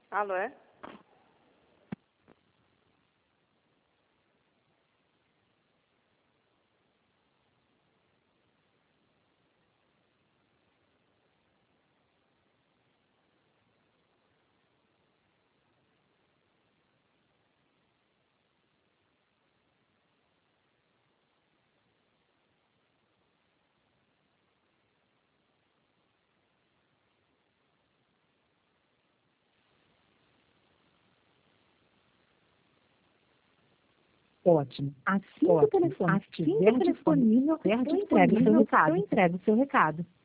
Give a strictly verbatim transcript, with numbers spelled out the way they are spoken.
Alô, é? Ótimo. Assim que o telefone estiver disponível, eu entrego o seu recado. Eu entrego o seu recado.